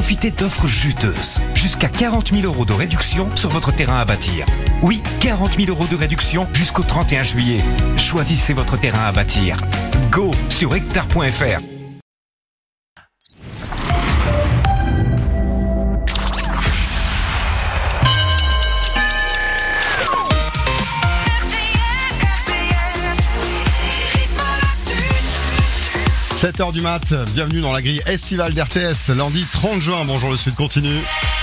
profitez d'offres juteuses. Jusqu'à 40 000 € de réduction sur votre terrain à bâtir. Oui, 40 000 € de réduction jusqu'au 31 juillet. Choisissez votre terrain à bâtir. Go sur hectare.fr. « 7h du mat, bienvenue dans la grille estivale d'RTS, lundi 30 juin, bonjour le Sud continue.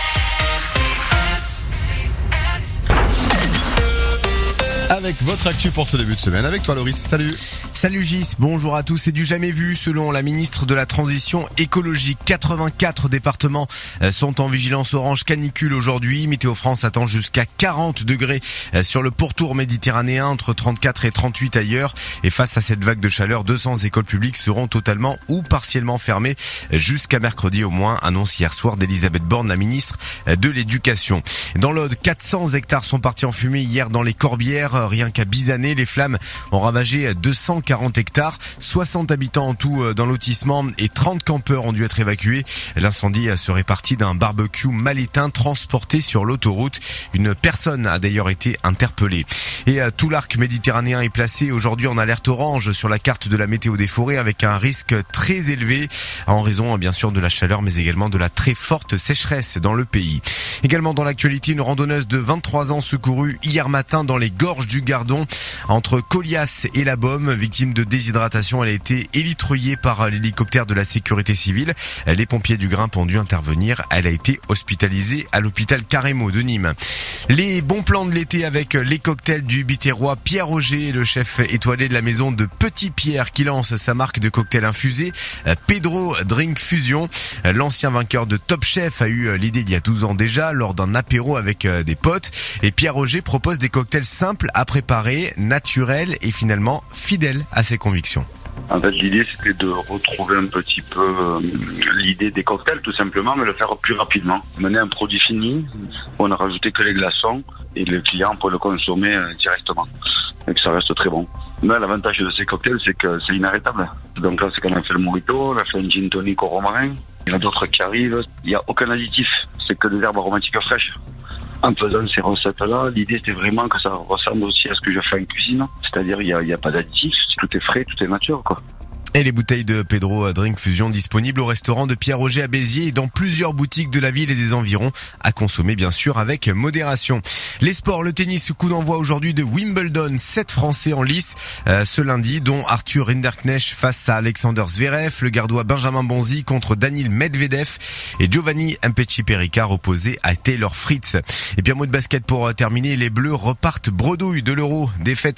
Avec votre actu pour ce début de semaine, avec toi Loris, salut. Salut Gis, bonjour à tous. C'est du jamais vu selon la ministre de la Transition écologique. 84 départements sont en vigilance orange canicule aujourd'hui. Météo France attend jusqu'à 40 degrés sur le pourtour méditerranéen, entre 34 et 38 ailleurs. Et face à cette vague de chaleur, 200 écoles publiques seront totalement ou partiellement fermées jusqu'à mercredi au moins, annonce hier soir d'Elisabeth Borne, la ministre de l'Éducation. Dans l'Aude, 400 hectares sont partis en fumée hier dans les Corbières. Rien qu'à Bizané, les flammes ont ravagé 240 hectares, 60 habitants en tout dans lotissement et 30 campeurs ont dû être évacués. L'incendie serait parti d'un barbecue mal éteint transporté sur l'autoroute. Une personne a d'ailleurs été interpellée. Et tout l'arc méditerranéen est placé aujourd'hui en alerte orange sur la carte de la météo des forêts avec un risque très élevé en raison bien sûr de la chaleur mais également de la très forte sécheresse dans le pays. Également dans l'actualité, une randonneuse de 23 ans secourue hier matin dans les gorges du Gardon entre Colias et la Baume. Victime de déshydratation, elle a été élitreillée par l'hélicoptère de la sécurité civile. Les pompiers du Grimpe ont dû intervenir. Elle a été hospitalisée à l'hôpital Carremo de Nîmes. Les bons plans de l'été avec les cocktails du Biterrois. Pierre Auger, le chef étoilé de la maison de Petit Pierre qui lance sa marque de cocktails infusés, Pedro Drink Fusion. L'ancien vainqueur de Top Chef a eu l'idée il y a 12 ans déjà lors d'un apéro avec des potes. Et Pierre Auger propose des cocktails simples à préparer, naturels et finalement fidèles à ses convictions. En fait, l'idée, c'était de retrouver un petit peu l'idée des cocktails, tout simplement, mais le faire plus rapidement. Mener un produit fini, on a rajouté que les glaçons, et le client peut le consommer directement, et que ça reste très bon. Mais l'avantage de ces cocktails, c'est que c'est inarrêtable. Donc là, c'est qu'on a fait le mojito, on a fait un gin tonic au romarin, il y en a d'autres qui arrivent. Il n'y a aucun additif, c'est que des herbes aromatiques fraîches. En faisant ces recettes-là, l'idée c'était vraiment que ça ressemble aussi à ce que je fais en cuisine. C'est-à-dire il y a pas d'additifs, tout est frais, tout est nature, quoi. Et les bouteilles de Pedro Drink Fusion disponibles au restaurant de Pierre Auger à Béziers et dans plusieurs boutiques de la ville et des environs, à consommer bien sûr avec modération. Les sports, le tennis, coup d'envoi aujourd'hui de Wimbledon, 7 Français en lice ce lundi, dont Arthur Rinderknecht face à Alexander Zverev, le gardois Benjamin Bonzi contre Daniil Medvedev et Giovanni Impecci-Perricard opposé à Taylor Fritz. Et puis un mot de basket pour terminer, les Bleus repartent bredouille de l'Euro, défaite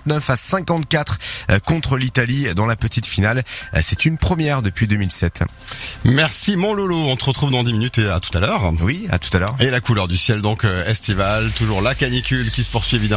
69-54 contre l'Italie dans la petite finale. C'est une première depuis 2007. Merci mon Lolo, on te retrouve dans 10 minutes et à tout à l'heure. Oui, à tout à l'heure. Et la couleur du ciel donc estivale, toujours la canicule qui se poursuit évidemment.